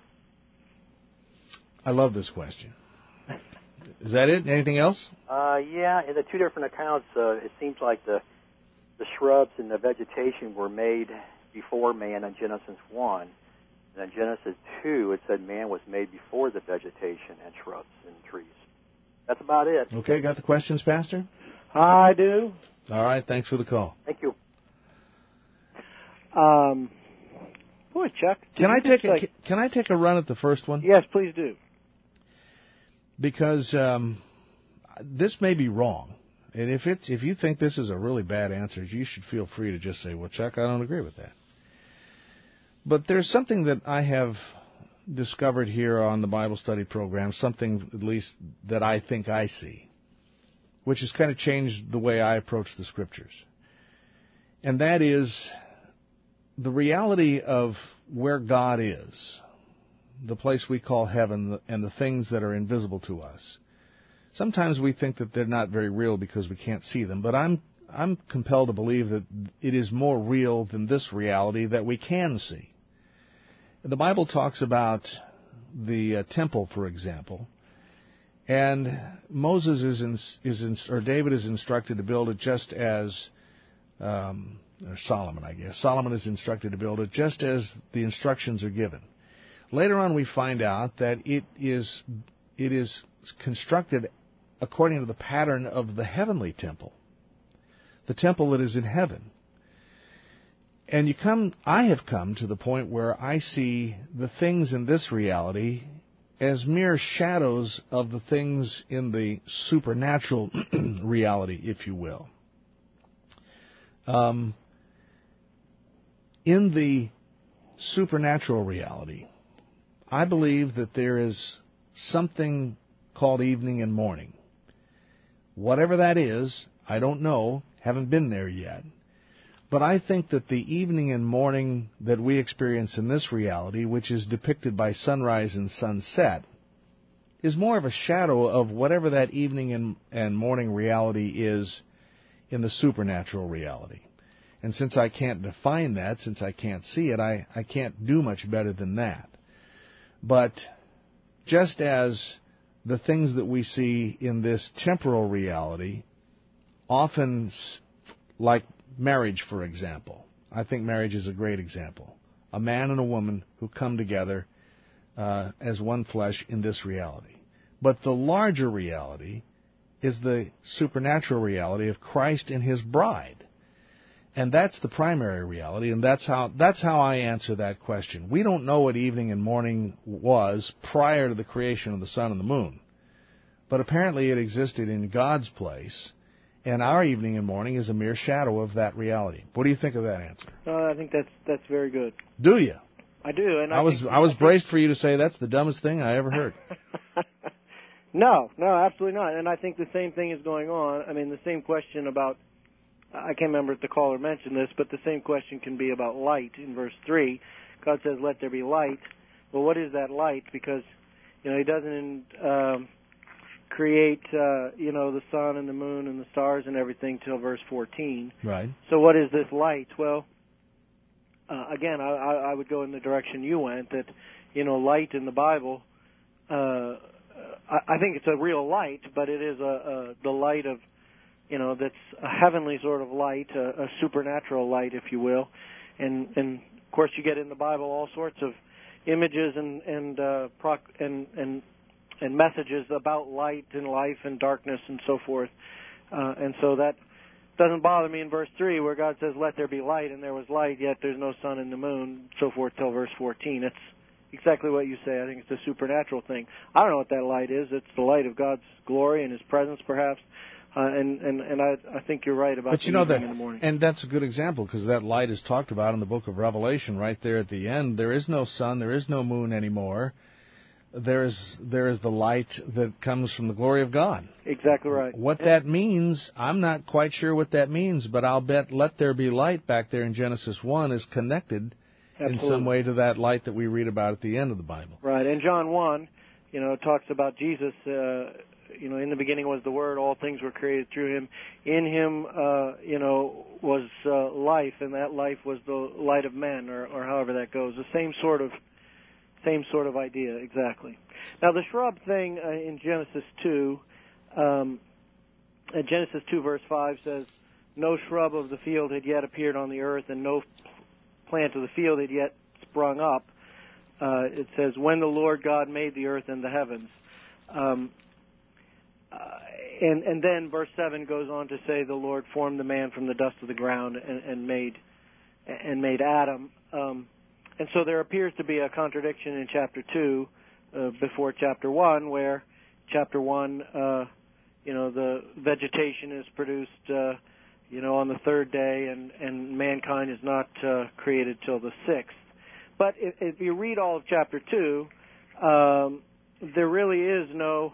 I love this question. Is that it? Anything else? Uh, yeah, in the two different accounts, uh, it seems like the the shrubs and the vegetation were made before man in Genesis one, And in Genesis two, it said man was made before the vegetation and shrubs and trees. That's about it. Okay, got the questions, Pastor? I do. All right, thanks for the call. Thank you. Um, boy, Chuck. Can I take a, like... can I take a run at the first one? Yes, please do. Because um, this may be wrong, and if it's if you think this is a really bad answer, you should feel free to just say, "Well, Chuck, I don't agree with that." But there's something that I have discovered here on the Bible study program, something at least that I think I see, which has kind of changed the way I approach the Scriptures. And that is the reality of where God is, the place we call heaven, and the things that are invisible to us. Sometimes we think that they're not very real because we can't see them, but I'm I'm compelled to believe that it is more real than this reality that we can see. The Bible talks about the uh, temple, for example, and Moses is in, is in, or David is instructed to build it just as, um, or Solomon, I guess. Solomon is instructed to build it just as the instructions are given. Later on, we find out that it is it is constructed according to the pattern of the heavenly temple, the temple that is in heaven. And you come, I have come to the point where I see the things in this reality as mere shadows of the things in the supernatural reality, if you will. Um, in the supernatural reality, I believe that there is something called evening and morning. Whatever that is, I don't know, haven't been there yet. But I think that the evening and morning that we experience in this reality, which is depicted by sunrise and sunset, is more of a shadow of whatever that evening and, and morning reality is in the supernatural reality. And since I can't define that, since I can't see it, I, I can't do much better than that. But just as the things that we see in this temporal reality, often, like marriage, for example. I think marriage is a great example. A man and a woman who come together uh, as one flesh in this reality. But the larger reality is the supernatural reality of Christ and His bride. And that's the primary reality, and that's how that's how I answer that question. We don't know what evening and morning was prior to the creation of the sun and the moon. But apparently it existed in God's place. And our evening and morning is a mere shadow of that reality. What do you think of that answer? Uh, I think that's that's very good. Do you? I do. And I, I was think, I was braced for you to say that's the dumbest thing I ever heard. No, no, absolutely not. And I think the same thing is going on. I mean, the same question about, I can't remember if the caller mentioned this, but the same question can be about light in verse three. God says, let there be light. Well, what is that light? Because, you know, He doesn't um, create, uh, you know, the sun and the moon and the stars and everything till verse fourteen. Right. So what is this light? Well, uh, again, I, I would go in the direction you went, that, you know, light in the Bible, uh, I, I think it's a real light, but it is a, a the light of, you know, that's a heavenly sort of light, a, a supernatural light, if you will. And, and of course, you get in the Bible all sorts of images and and uh, proc- and and and messages about light and life and darkness and so forth. Uh, and so that doesn't bother me in verse three, where God says, let there be light, and there was light, yet there's no sun and the moon, so forth, till verse fourteen. It's exactly what you say. I think it's a supernatural thing. I don't know what that light is. It's the light of God's glory and His presence, perhaps. Uh, and and, and I, I think you're right about but the you know evening that, in the morning. And that's a good example, because that light is talked about in the book of Revelation right there at the end. There is no sun, there is no moon anymore. There is there is the light that comes from the glory of God. Exactly right. What that means, I'm not quite sure what that means, but I'll bet let there be light back there in Genesis one is connected Absolutely. in some way to that light that we read about at the end of the Bible. Right. And John one, you know, talks about Jesus, uh, you know, in the beginning was the Word, all things were created through Him. In Him, uh, you know, was uh, life, and that life was the light of men, or, or however that goes. The same sort of Same sort of idea, exactly. Now, the shrub thing uh, in Genesis two, um, uh, Genesis two verse five says, no shrub of the field had yet appeared on the earth, and no plant of the field had yet sprung up. uh, it says, when the Lord God made the earth and the heavens. Um, uh, and, and then verse seven goes on to say the Lord formed the man from the dust of the ground and, and made and made Adam. Um, and so there appears to be a contradiction in chapter two uh, before chapter one, where chapter one, uh, you know, the vegetation is produced, uh, you know, on the third day, and, and mankind is not uh, created till the sixth. But if, if you read all of chapter two, um, there really is no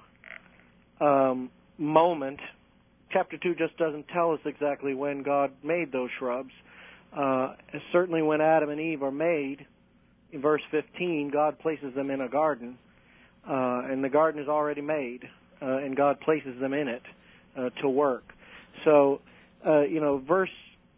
um, moment. Chapter two just doesn't tell us exactly when God made those shrubs. Uh, certainly when Adam and Eve are made, in verse fifteen, God places them in a garden, uh, and the garden is already made, uh, and God places them in it uh, to work. So, uh, you know, verse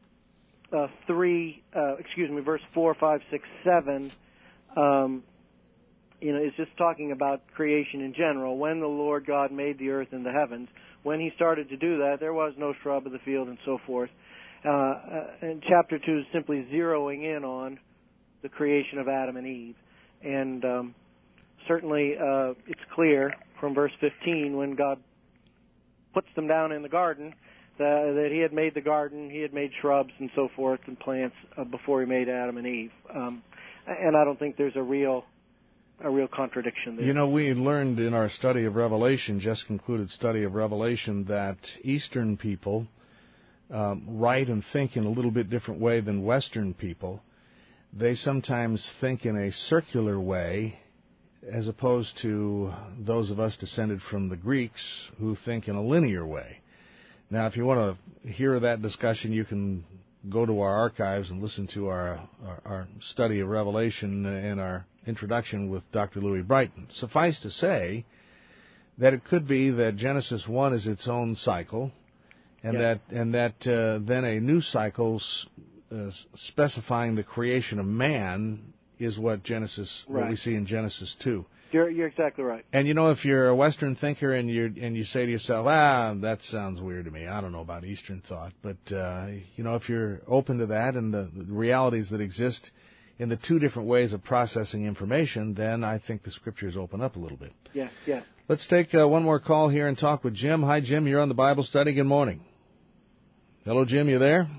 uh, three, uh, excuse me, verse four, five, six, seven, um, you know, is just talking about creation in general. When the Lord God made the earth and the heavens, when He started to do that, there was no shrub of the field and so forth. Uh, uh, and chapter two is simply zeroing in on the creation of Adam and Eve. And um, certainly uh, it's clear from verse fifteen, when God puts them down in the garden, that, that He had made the garden, He had made shrubs and so forth and plants uh, before He made Adam and Eve. Um, and I don't think there's a real a real contradiction there. You know, we learned in our study of Revelation, just concluded study of Revelation, that Eastern people um, write and think in a little bit different way than Western people. They sometimes think in a circular way, as opposed to those of us descended from the Greeks who think in a linear way. Now, if you want to hear that discussion, you can go to our archives and listen to our, our, our study of Revelation and our introduction with Doctor Louis Brighton. Suffice to say that it could be that Genesis one is its own cycle, and yeah. that and that uh, then a new cycle uh, specifying the creation of man is what Genesis right. what we see in Genesis two. You're you're exactly right. And you know, if you're a Western thinker and you and you say to yourself, ah, that sounds weird to me. I don't know about Eastern thought, but uh, you know, if you're open to that and the, the realities that exist in the two different ways of processing information, then I think the Scriptures open up a little bit. Yeah, yeah. Let's take uh, one more call here and talk with Jim. Hi, Jim. You're on the Bible study. Good morning. Hello, Jim. You there?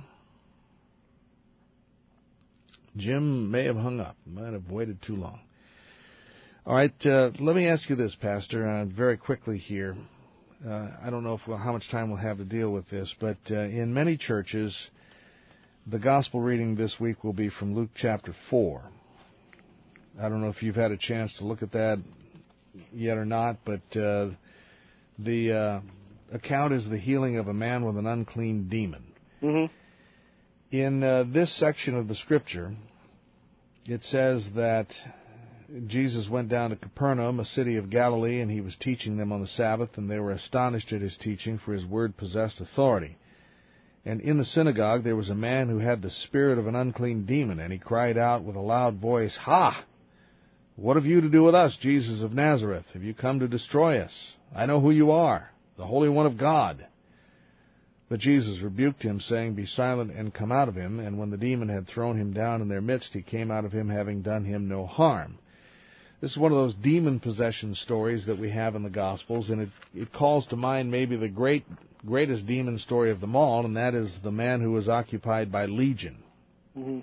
Jim may have hung up. Might have waited too long. All right. Uh, let me ask you this, Pastor, uh, very quickly here. Uh, I don't know if we'll, how much time we'll have to deal with this, but uh, in many churches, the gospel reading this week will be from Luke chapter four. I don't know if you've had a chance to look at that yet or not, but uh, the uh, account is the healing of a man with an unclean demon. Mm-hmm. In uh, this section of the Scripture, it says that Jesus went down to Capernaum, a city of Galilee, and He was teaching them on the Sabbath, and they were astonished at His teaching, for His word possessed authority. And in the synagogue there was a man who had the spirit of an unclean demon, and he cried out with a loud voice, "Ha! What have you to do with us, Jesus of Nazareth? Have you come to destroy us? I know who you are, the Holy One of God." But Jesus rebuked him, saying, "Be silent and come out of him." And when the demon had thrown him down in their midst, he came out of him, having done him no harm. This is one of those demon possession stories that we have in the Gospels, and it, it calls to mind maybe the great greatest demon story of them all, and that is the man who was occupied by Legion. Mm-hmm.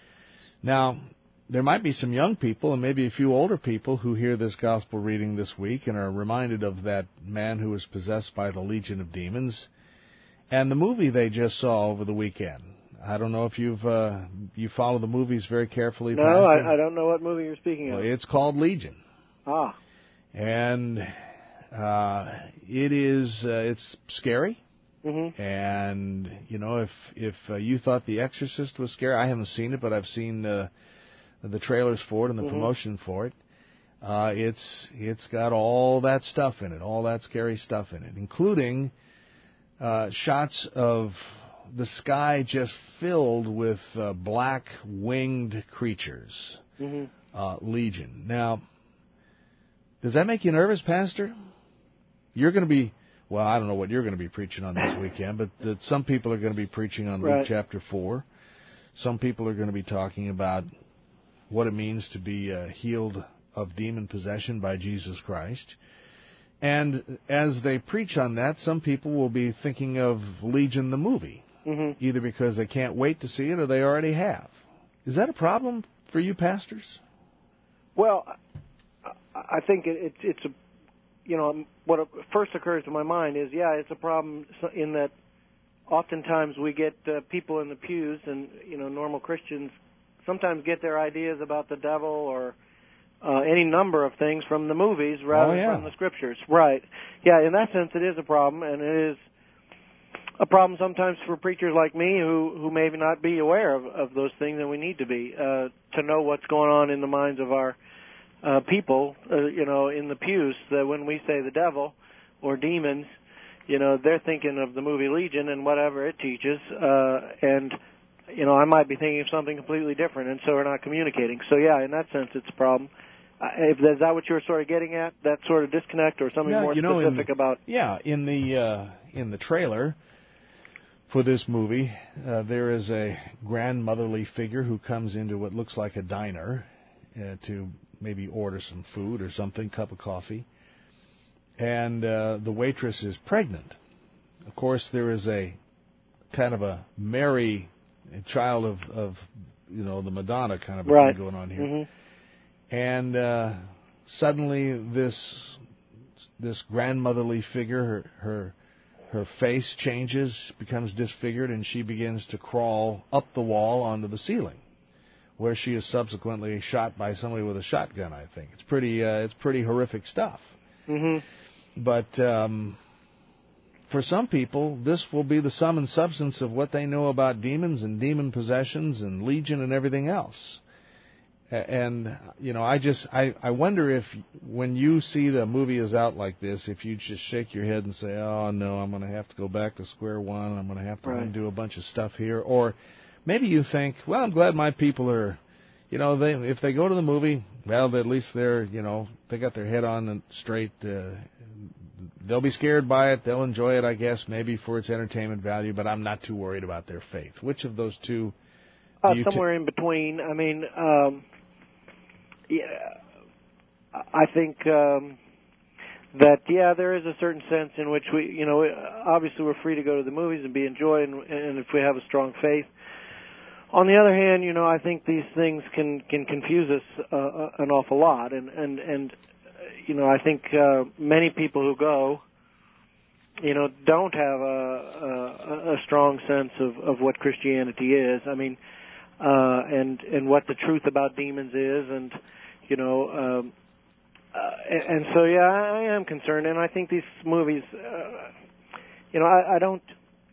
Now, there might be some young people and maybe a few older people who hear this Gospel reading this week and are reminded of that man who was possessed by the Legion of Demons and the movie they just saw over the weekend. I don't know if you've uh, you follow the movies very carefully, No, Pastor. I, I don't know what movie you're speaking Well, of. it's called Legion. Ah. And uh, it is uh, it's scary. Mm-hmm. And, you know, if if uh, you thought The Exorcist was scary, I haven't seen it, but I've seen uh, the trailers for it and the mm-hmm. promotion for it. Uh, it's it's got all that stuff in it, all that scary stuff in it, including uh, shots of the sky just filled with uh, black-winged creatures. Mm-hmm. Uh, Legion. Now, does that make you nervous, Pastor? You're going to be, well, I don't know what you're going to be preaching on this weekend, but that some people are going to be preaching on right. Luke chapter four. Some people are going to be talking about what it means to be uh, healed of demon possession by Jesus Christ. And as they preach on that, some people will be thinking of Legion the movie, mm-hmm. either because they can't wait to see it or they already have. Is that a problem for you pastors? Well, I think it's it's a, you know, what first occurs to my mind is, yeah, it's a problem in that oftentimes we get uh, people in the pews, and you know, normal Christians sometimes get their ideas about the devil or uh, any number of things from the movies rather oh, yeah. than from the scriptures. Right? Yeah. In that sense, it is a problem, and it is a problem sometimes for preachers like me who who may not be aware of, of those things, and we need to be uh, to know what's going on in the minds of our uh, people, uh, you know, in the pews. That when we say the devil or demons, you know, they're thinking of the movie Legion and whatever it teaches, uh, and you know, I might be thinking of something completely different, and so we're not communicating. So yeah, in that sense, it's a problem. Uh, if, is that what you were sort of getting at? That sort of disconnect, or something yeah, more you know, specific in, about? Yeah, in the uh, in the trailer for this movie, uh, there is a grandmotherly figure who comes into what looks like a diner uh, to maybe order some food or something, cup of coffee, and uh, the waitress is pregnant. Of course, there is a kind of a Mary, a child of, of you know, the Madonna kind of a right. thing going on here. Mm-hmm. And uh, suddenly this this grandmotherly figure, her, her her face changes, becomes disfigured, and she begins to crawl up the wall onto the ceiling, where she is subsequently shot by somebody with a shotgun. I think it's pretty uh, it's pretty horrific stuff. Mm-hmm. But um, for some people, this will be the sum and substance of what they know about demons and demon possessions and Legion and everything else. And, you know, I just, I, I wonder if when you see the movie is out like this, if you just shake your head and say, oh, no, I'm going to have to go back to square one, I'm going to have to right. undo a bunch of stuff here. Or maybe you think, well, I'm glad my people are, you know, they if they go to the movie, well, at least they're, you know, they got their head on and straight. Uh, they'll be scared by it. They'll enjoy it, I guess, maybe for its entertainment value, but I'm not too worried about their faith. Which of those two do uh, you somewhere t- in between. I mean, um, yeah, I think um, that, yeah, there is a certain sense in which we, you know, obviously we're free to go to the movies and be enjoyed, and, and if we have a strong faith. On the other hand, you know, I think these things can, can confuse us uh, an awful lot, and, and, and you know, I think uh, many people who go, you know, don't have a, a, a strong sense of, of what Christianity is. I mean, uh, and and what the truth about demons is, and you know, um, uh, and, and so yeah, I, I am concerned, and I think these movies, uh, you know, I, I don't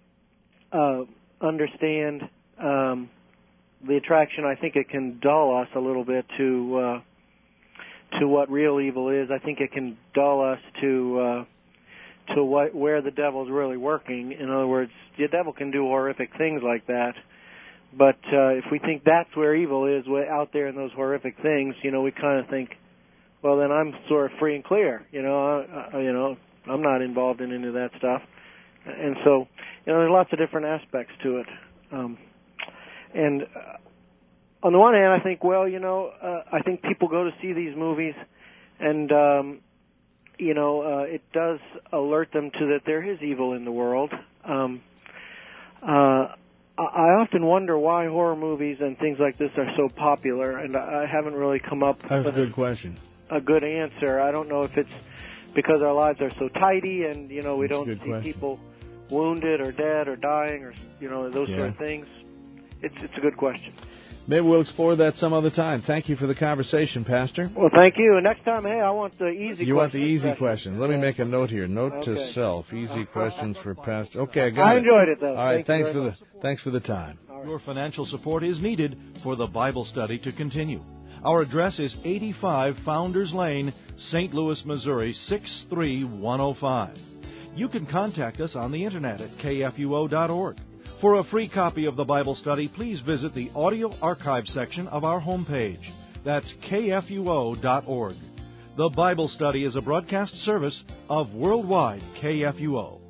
uh, understand um, the attraction. I think it can dull us a little bit to uh, to what real evil is. I think it can dull us to uh, to what where the devil's really working. In other words, the devil can do horrific things like that. But uh, if we think that's where evil is, out there in those horrific things, you know, we kind of think, well, then I'm sort of free and clear. You know, uh, you know, I'm not involved in any of that stuff. And so, you know, there's lots of different aspects to it. Um, and uh, on the one hand, I think, well, you know, uh, I think people go to see these movies, and um, you know, uh, it does alert them to that there is evil in the world. Um, uh, I often wonder why horror movies and things like this are so popular, and I haven't really come up That's with a good question. a good answer. I don't know if it's because our lives are so tidy, and you know we That's don't see question. people wounded or dead or dying, or you know those yeah. sort of things. It's it's a good question. Maybe we'll explore that some other time. Thank you for the conversation, Pastor. Well, thank you. And next time, hey, I want the easy. You question want the easy question. question? Let me make a note here. Note okay. to self: easy questions for Pastor. Okay, I got I it. enjoyed it though. All right, thank thanks for much. the thanks for the time. Your financial support is needed for the Bible study to continue. Our address is eighty-five Founders Lane, Saint Louis, Missouri six three one oh five. You can contact us on the internet at K F U O dot org. For a free copy of the Bible study, please visit the audio archive section of our homepage. That's K F U O dot org. The Bible study is a broadcast service of Worldwide K F U O.